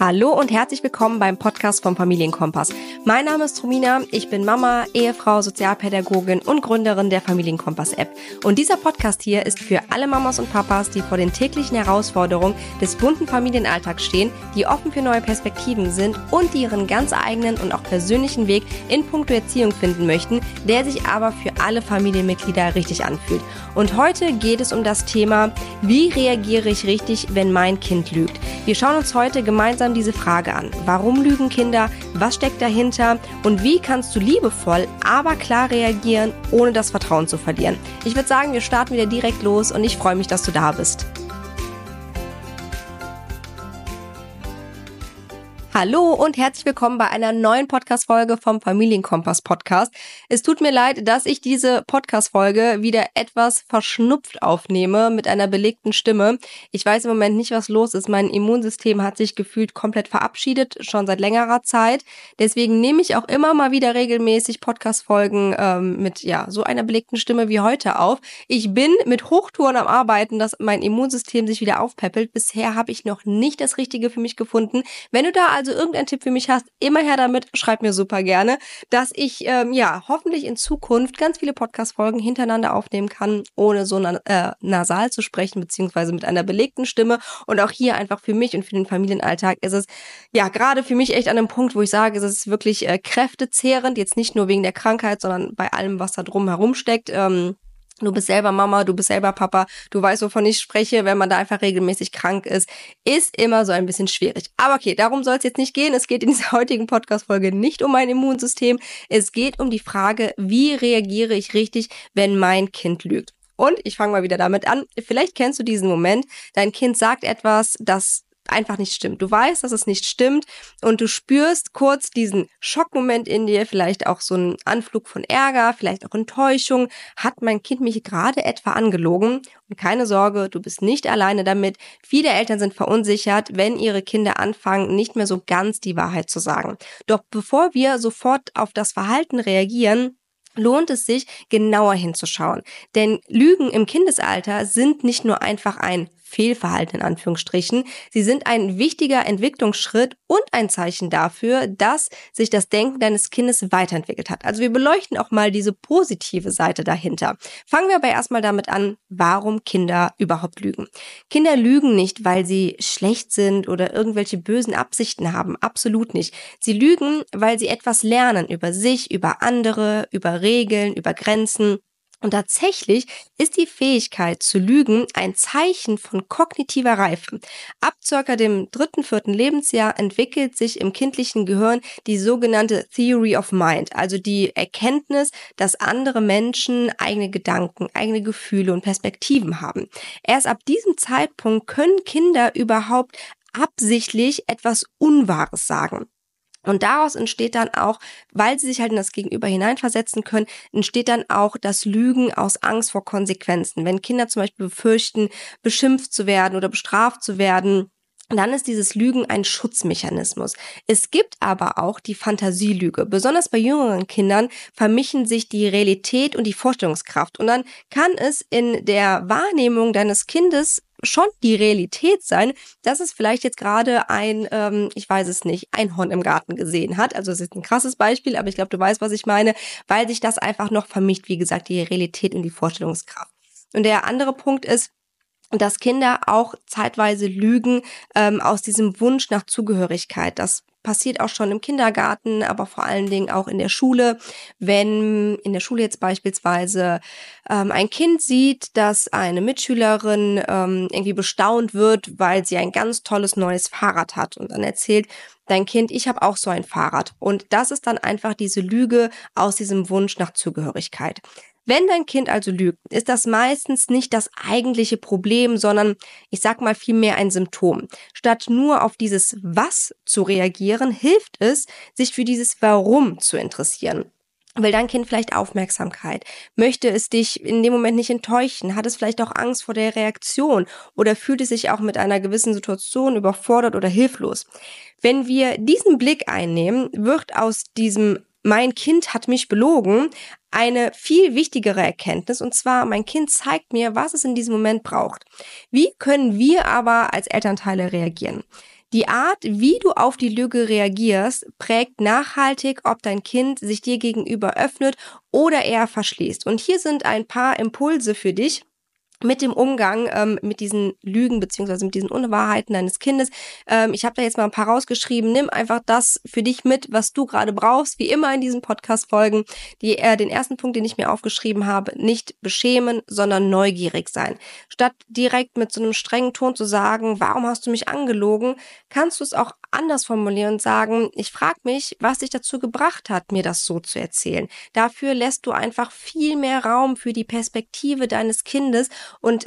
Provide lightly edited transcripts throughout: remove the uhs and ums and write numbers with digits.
Hallo und herzlich willkommen beim Podcast vom Familienkompass. Mein Name ist Romina, ich bin Mama, Ehefrau, Sozialpädagogin und Gründerin der Familienkompass-App. Und dieser Podcast hier ist für alle Mamas und Papas, die vor den täglichen Herausforderungen des bunten Familienalltags stehen, die offen für neue Perspektiven sind und die ihren ganz eigenen und auch persönlichen Weg in puncto Erziehung finden möchten, der sich aber für alle Familienmitglieder richtig anfühlt. Und heute geht es um das Thema, wie reagiere ich richtig, wenn mein Kind lügt? Wir schauen uns heute gemeinsam diese Frage an. Warum lügen Kinder? Was steckt dahinter? Und wie kannst du liebevoll, aber klar reagieren, ohne das Vertrauen zu verlieren? Ich würde sagen, wir starten wieder direkt los und ich freue mich, dass du da bist. Hallo und herzlich willkommen bei einer neuen Podcast-Folge vom Familienkompass-Podcast. Es tut mir leid, dass ich diese Podcast-Folge wieder etwas verschnupft aufnehme mit einer belegten Stimme. Ich weiß im Moment nicht, was los ist. Mein Immunsystem hat sich gefühlt komplett verabschiedet, schon seit längerer Zeit. Deswegen nehme ich auch immer mal wieder regelmäßig Podcast-Folgen mit so einer belegten Stimme wie heute auf. Ich bin mit Hochtouren am Arbeiten, dass mein Immunsystem sich wieder aufpäppelt. Bisher habe ich noch nicht das Richtige für mich gefunden. Wenn du da also irgendeinen Tipp für mich hast, immer her damit, schreib mir super gerne, dass ich hoffentlich in Zukunft ganz viele Podcast-Folgen hintereinander aufnehmen kann, ohne so nasal zu sprechen, beziehungsweise mit einer belegten Stimme. Und auch hier einfach für mich und für den Familienalltag ist es gerade für mich echt an einem Punkt, wo ich sage, es ist wirklich kräftezehrend, jetzt nicht nur wegen der Krankheit, sondern bei allem, was da drum herum steckt. Du bist selber Mama, du bist selber Papa, du weißt, wovon ich spreche, wenn man da einfach regelmäßig krank ist immer so ein bisschen schwierig. Aber okay, darum soll es jetzt nicht gehen. Es geht in dieser heutigen Podcast-Folge nicht um mein Immunsystem. Es geht um die Frage, wie reagiere ich richtig, wenn mein Kind lügt? Und ich fange mal wieder damit an. Vielleicht kennst du diesen Moment, dein Kind sagt etwas, das einfach nicht stimmt. Du weißt, dass es nicht stimmt und du spürst kurz diesen Schockmoment in dir, vielleicht auch so einen Anflug von Ärger, vielleicht auch Enttäuschung. Hat mein Kind mich gerade etwa angelogen? Und keine Sorge, du bist nicht alleine damit. Viele Eltern sind verunsichert, wenn ihre Kinder anfangen, nicht mehr so ganz die Wahrheit zu sagen. Doch bevor wir sofort auf das Verhalten reagieren, lohnt es sich, genauer hinzuschauen. Denn Lügen im Kindesalter sind nicht nur einfach ein Fehlverhalten in Anführungsstrichen. Sie sind ein wichtiger Entwicklungsschritt und ein Zeichen dafür, dass sich das Denken deines Kindes weiterentwickelt hat. Also wir beleuchten auch mal diese positive Seite dahinter. Fangen wir aber erstmal damit an, warum Kinder überhaupt lügen. Kinder lügen nicht, weil sie schlecht sind oder irgendwelche bösen Absichten haben. Absolut nicht. Sie lügen, weil sie etwas lernen über sich, über andere, über Regeln, über Grenzen. Und tatsächlich ist die Fähigkeit zu lügen ein Zeichen von kognitiver Reife. Ab circa dem 3., 4. Lebensjahr entwickelt sich im kindlichen Gehirn die sogenannte Theory of Mind, also die Erkenntnis, dass andere Menschen eigene Gedanken, eigene Gefühle und Perspektiven haben. Erst ab diesem Zeitpunkt können Kinder überhaupt absichtlich etwas Unwahres sagen. Und daraus entsteht dann auch, weil sie sich halt in das Gegenüber hineinversetzen können, entsteht dann auch das Lügen aus Angst vor Konsequenzen. Wenn Kinder zum Beispiel befürchten, beschimpft zu werden oder bestraft zu werden, dann ist dieses Lügen ein Schutzmechanismus. Es gibt aber auch die Fantasielüge. Besonders bei jüngeren Kindern vermischen sich die Realität und die Vorstellungskraft. Und dann kann es in der Wahrnehmung deines Kindes schon die Realität sein, dass es vielleicht jetzt gerade ein Einhorn im Garten gesehen hat. Also es ist ein krasses Beispiel, aber ich glaube, du weißt, was ich meine, weil sich das einfach noch vermischt, wie gesagt, die Realität und die Vorstellungskraft. Und der andere Punkt ist, dass Kinder auch zeitweise lügen aus diesem Wunsch nach Zugehörigkeit. Das passiert auch schon im Kindergarten, aber vor allen Dingen auch in der Schule. Wenn in der Schule jetzt beispielsweise ein Kind sieht, dass eine Mitschülerin irgendwie bestaunt wird, weil sie ein ganz tolles neues Fahrrad hat und dann erzählt dein Kind, ich habe auch so ein Fahrrad. Und das ist dann einfach diese Lüge aus diesem Wunsch nach Zugehörigkeit. Wenn dein Kind also lügt, ist das meistens nicht das eigentliche Problem, sondern ich sag mal vielmehr ein Symptom. Statt nur auf dieses Was zu reagieren, hilft es, sich für dieses Warum zu interessieren. Will dein Kind vielleicht Aufmerksamkeit? Möchte es dich in dem Moment nicht enttäuschen? Hat es vielleicht auch Angst vor der Reaktion? Oder fühlt es sich auch mit einer gewissen Situation überfordert oder hilflos? Wenn wir diesen Blick einnehmen, wird aus diesem mein Kind hat mich belogen eine viel wichtigere Erkenntnis, und zwar, mein Kind zeigt mir, was es in diesem Moment braucht. Wie können wir aber als Elternteile reagieren? Die Art, wie du auf die Lüge reagierst, prägt nachhaltig, ob dein Kind sich dir gegenüber öffnet oder eher verschließt. Und hier sind ein paar Impulse für dich mit dem Umgang mit diesen Lügen beziehungsweise mit diesen Unwahrheiten deines Kindes. Ich habe da jetzt mal ein paar rausgeschrieben. Nimm einfach das für dich mit, was du gerade brauchst, wie immer in diesen Podcast-Folgen. Den ersten Punkt, den ich mir aufgeschrieben habe, nicht beschämen, sondern neugierig sein. Statt direkt mit so einem strengen Ton zu sagen, warum hast du mich angelogen, kannst du es auch anders formulieren und sagen, ich frage mich, was dich dazu gebracht hat, mir das so zu erzählen. Dafür lässt du einfach viel mehr Raum für die Perspektive deines Kindes und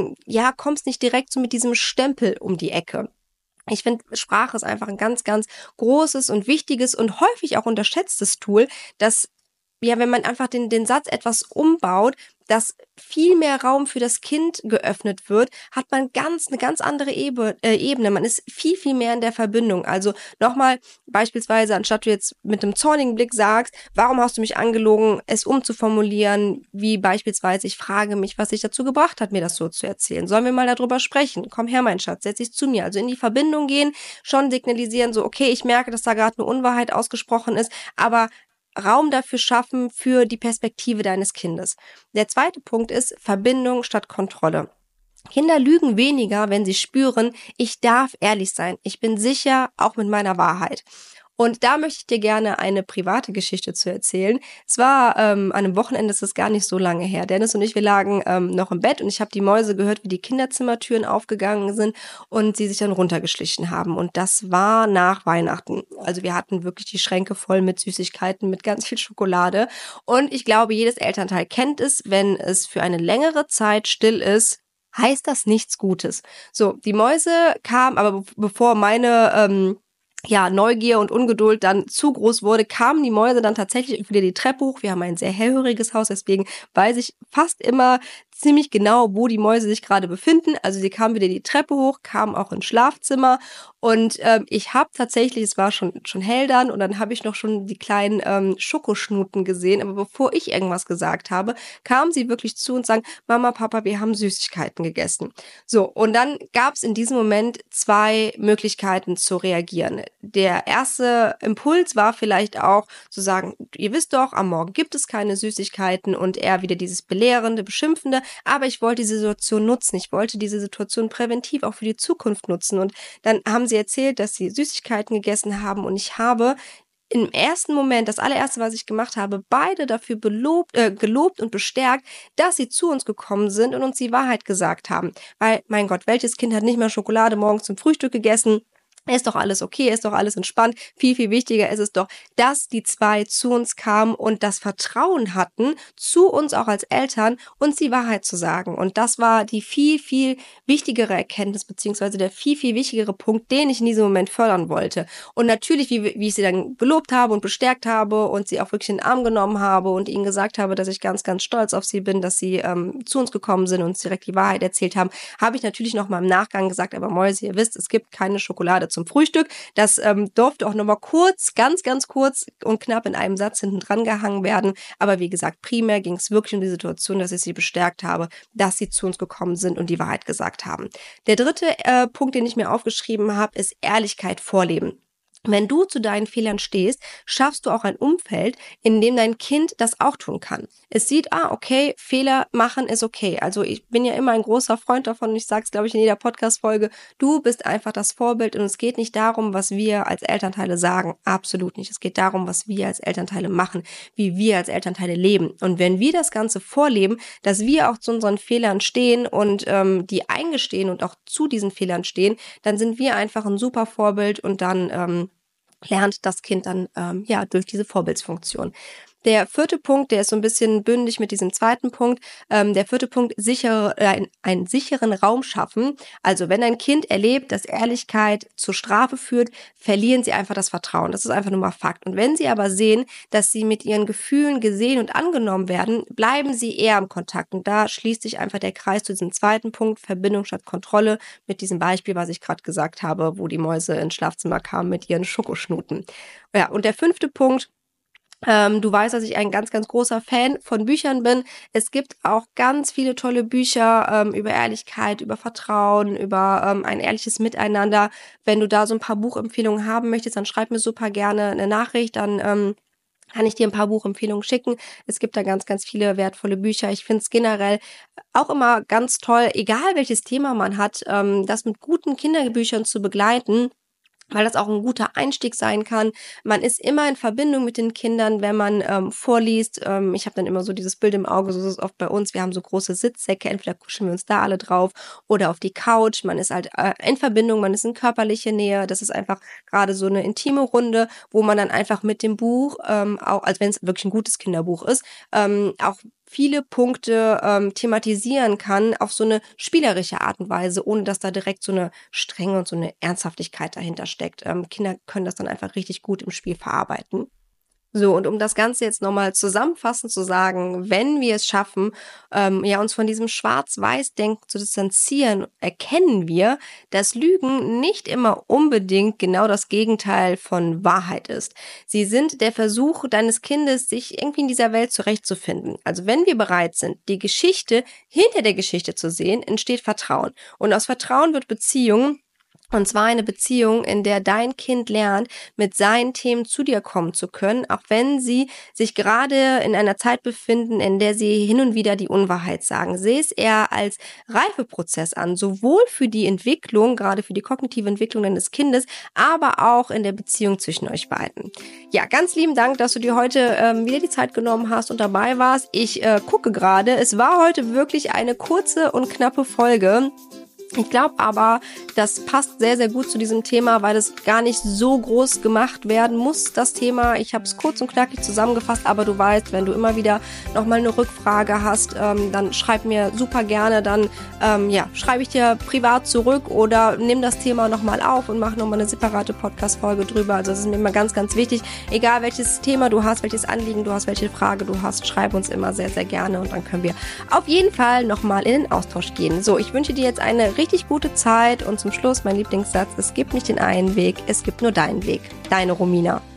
kommst nicht direkt so mit diesem Stempel um die Ecke. Ich finde, Sprache ist einfach ein ganz, ganz großes und wichtiges und häufig auch unterschätztes Tool, das wenn man einfach den Satz etwas umbaut, dass viel mehr Raum für das Kind geöffnet wird, hat man eine ganz andere Ebene. Man ist viel, viel mehr in der Verbindung. Also nochmal beispielsweise, anstatt du jetzt mit einem zornigen Blick sagst, warum hast du mich angelogen, es umzuformulieren, wie beispielsweise, ich frage mich, was dich dazu gebracht hat, mir das so zu erzählen. Sollen wir mal darüber sprechen? Komm her, mein Schatz, setz dich zu mir. Also in die Verbindung gehen, schon signalisieren, so, okay, ich merke, dass da gerade eine Unwahrheit ausgesprochen ist, aber Raum dafür schaffen für die Perspektive deines Kindes. Der zweite Punkt ist Verbindung statt Kontrolle. Kinder lügen weniger, wenn sie spüren, ich darf ehrlich sein. Ich bin sicher, auch mit meiner Wahrheit. Und da möchte ich dir gerne eine private Geschichte zu erzählen. Es war an einem Wochenende, das ist gar nicht so lange her. Dennis und ich, wir lagen noch im Bett und ich habe die Mäuse gehört, wie die Kinderzimmertüren aufgegangen sind und sie sich dann runtergeschlichen haben. Und das war nach Weihnachten. Also wir hatten wirklich die Schränke voll mit Süßigkeiten, mit ganz viel Schokolade. Und ich glaube, jedes Elternteil kennt es, wenn es für eine längere Zeit still ist, heißt das nichts Gutes. So, die Mäuse kamen, aber bevor meine Neugier und Ungeduld dann zu groß wurde, kamen die Mäuse dann tatsächlich wieder die Treppe hoch. Wir haben ein sehr hellhöriges Haus, deswegen weiß ich fast immer ziemlich genau, wo die Mäuse sich gerade befinden. Also sie kamen wieder die Treppe hoch, kamen auch ins Schlafzimmer und ich habe tatsächlich, es war schon hell dann und dann habe ich noch schon die kleinen Schokoschnuten gesehen, aber bevor ich irgendwas gesagt habe, kamen sie wirklich zu und sagen, Mama, Papa, wir haben Süßigkeiten gegessen. So, und dann gab es in diesem Moment zwei Möglichkeiten zu reagieren. Der erste Impuls war vielleicht auch zu sagen, ihr wisst doch, am Morgen gibt es keine Süßigkeiten und eher wieder dieses belehrende, beschimpfende, aber ich wollte diese Situation nutzen. Ich wollte diese Situation präventiv auch für die Zukunft nutzen und dann haben sie erzählt, dass sie Süßigkeiten gegessen haben und ich habe im ersten Moment, das allererste, was ich gemacht habe, beide dafür gelobt und bestärkt, dass sie zu uns gekommen sind und uns die Wahrheit gesagt haben. Weil, mein Gott, welches Kind hat nicht mehr Schokolade morgens zum Frühstück gegessen? Ist doch alles okay, ist doch alles entspannt. Viel, viel wichtiger ist es doch, dass die zwei zu uns kamen und das Vertrauen hatten, zu uns auch als Eltern, uns die Wahrheit zu sagen. Und das war die viel, viel wichtigere Erkenntnis, beziehungsweise der viel, viel wichtigere Punkt, den ich in diesem Moment fördern wollte. Und natürlich, wie ich sie dann gelobt habe und bestärkt habe und sie auch wirklich in den Arm genommen habe und ihnen gesagt habe, dass ich ganz, ganz stolz auf sie bin, dass sie zu uns gekommen sind und uns direkt die Wahrheit erzählt haben, habe ich natürlich nochmal im Nachgang gesagt, aber Mäuse, ihr wisst, es gibt keine Schokolade zum Frühstück. Das durfte auch nochmal kurz, ganz, ganz kurz und knapp in einem Satz hinten dran gehangen werden. Aber wie gesagt, primär ging es wirklich um die Situation, dass ich sie bestärkt habe, dass sie zu uns gekommen sind und die Wahrheit gesagt haben. Der dritte Punkt, den ich mir aufgeschrieben habe, ist Ehrlichkeit vorleben. Wenn du zu deinen Fehlern stehst, schaffst du auch ein Umfeld, in dem dein Kind das auch tun kann. Es sieht, okay, Fehler machen ist okay. Also ich bin ja immer ein großer Freund davon und ich sage es, glaube ich, in jeder Podcast-Folge, du bist einfach das Vorbild und es geht nicht darum, was wir als Elternteile sagen. Absolut nicht. Es geht darum, was wir als Elternteile machen, wie wir als Elternteile leben. Und wenn wir das Ganze vorleben, dass wir auch zu unseren Fehlern stehen und die eingestehen und auch zu diesen Fehlern stehen, dann sind wir einfach ein super Vorbild und dann lernt das Kind dann durch diese Vorbildsfunktion. Der vierte Punkt, der ist so ein bisschen bündig mit diesem zweiten Punkt. Der vierte Punkt, einen sicheren Raum schaffen. Also wenn ein Kind erlebt, dass Ehrlichkeit zur Strafe führt, verlieren sie einfach das Vertrauen. Das ist einfach nur mal Fakt. Und wenn sie aber sehen, dass sie mit ihren Gefühlen gesehen und angenommen werden, bleiben sie eher im Kontakt. Und da schließt sich einfach der Kreis zu diesem zweiten Punkt, Verbindung statt Kontrolle, mit diesem Beispiel, was ich gerade gesagt habe, wo die Mäuse ins Schlafzimmer kamen mit ihren Schokoschnuten. Ja, und der fünfte Punkt, Du weißt, dass ich ein ganz, ganz großer Fan von Büchern bin. Es gibt auch ganz viele tolle Bücher über Ehrlichkeit, über Vertrauen, über ein ehrliches Miteinander. Wenn du da so ein paar Buchempfehlungen haben möchtest, dann schreib mir super gerne eine Nachricht, dann kann ich dir ein paar Buchempfehlungen schicken. Es gibt da ganz, ganz viele wertvolle Bücher. Ich finde es generell auch immer ganz toll, egal welches Thema man hat, das mit guten Kinderbüchern zu begleiten, weil das auch ein guter Einstieg sein kann. Man ist immer in Verbindung mit den Kindern, wenn man vorliest. Ich habe dann immer so dieses Bild im Auge, so ist es oft bei uns. Wir haben so große Sitzsäcke, entweder kuscheln wir uns da alle drauf oder auf die Couch. Man ist halt in Verbindung, man ist in körperliche Nähe. Das ist einfach gerade so eine intime Runde, wo man dann einfach mit dem Buch, auch als wenn es wirklich ein gutes Kinderbuch ist, auch viele Punkte thematisieren kann auf so eine spielerische Art und Weise, ohne dass da direkt so eine Strenge und so eine Ernsthaftigkeit dahinter steckt. Kinder können das dann einfach richtig gut im Spiel verarbeiten. So, und um das Ganze jetzt nochmal zusammenfassend zu sagen, wenn wir es schaffen, uns von diesem Schwarz-Weiß-Denken zu distanzieren, erkennen wir, dass Lügen nicht immer unbedingt genau das Gegenteil von Wahrheit ist. Sie sind der Versuch deines Kindes, sich irgendwie in dieser Welt zurechtzufinden. Also wenn wir bereit sind, die Geschichte hinter der Geschichte zu sehen, entsteht Vertrauen. Und aus Vertrauen wird Beziehung. Und zwar eine Beziehung, in der dein Kind lernt, mit seinen Themen zu dir kommen zu können, auch wenn sie sich gerade in einer Zeit befinden, in der sie hin und wieder die Unwahrheit sagen. Sehe es eher als Reifeprozess an, sowohl für die Entwicklung, gerade für die kognitive Entwicklung deines Kindes, aber auch in der Beziehung zwischen euch beiden. Ja, ganz lieben Dank, dass du dir heute wieder die Zeit genommen hast und dabei warst. Ich gucke gerade, es war heute wirklich eine kurze und knappe Folge. Ich glaube aber, das passt sehr, sehr gut zu diesem Thema, weil es gar nicht so groß gemacht werden muss, das Thema. Ich habe es kurz und knackig zusammengefasst, aber du weißt, wenn du immer wieder nochmal eine Rückfrage hast, dann schreib mir super gerne, dann schreibe ich dir privat zurück oder nimm das Thema nochmal auf und mach nochmal eine separate Podcast-Folge drüber. Also das ist mir immer ganz, ganz wichtig. Egal welches Thema du hast, welches Anliegen du hast, welche Frage du hast, schreib uns immer sehr, sehr gerne und dann können wir auf jeden Fall nochmal in den Austausch gehen. So, ich wünsche dir jetzt eine richtig gute Zeit und zum Schluss mein Lieblingssatz: Es gibt nicht den einen Weg, es gibt nur deinen Weg. Deine Romina.